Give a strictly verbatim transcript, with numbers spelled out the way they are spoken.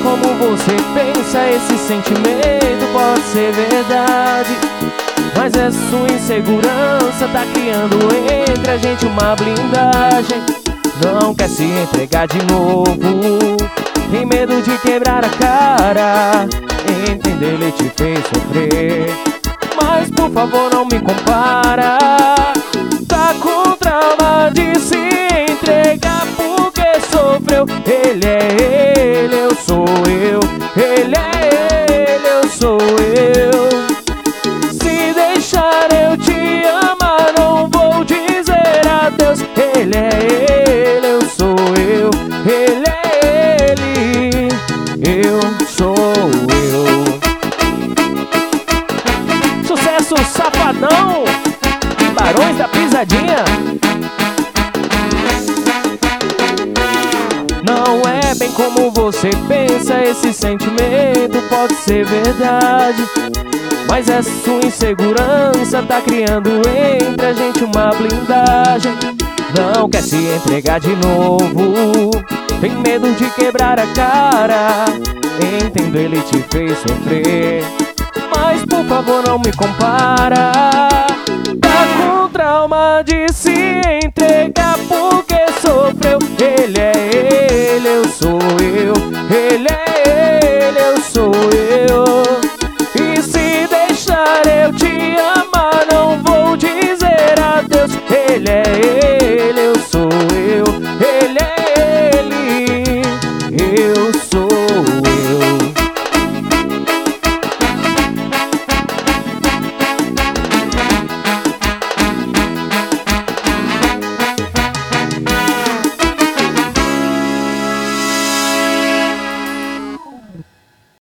como você pensa, esse sentimento pode ser verdade, mas é sua insegurança tá criando entre a gente uma blindagem. Não quer se entregar de novo, tem medo de quebrar a cara. Entender, ele te fez sofrer, mas por favor não me compara. Tá com trauma de se entregar porque sofreu. Ele é ele, eu sou eu. Ele é ele, eu sou eu. Se deixar eu te amar, não vou dizer adeus. Ele é ele, eu sou eu. Ele é ele, eu sou eu. Sucesso Safadão e Barões da Pisadinha. Não é bem como você pensa, esse sentimento pode ser verdade, mas é sua insegurança tá criando entre a gente uma blindagem. Não quer se entregar de novo, tem medo de quebrar a cara. Entendo, ele te fez sofrer, mas por favor não me compara. Tá com trauma de se entregar porque sofreu. Ele é ele, eu sou eu. Ele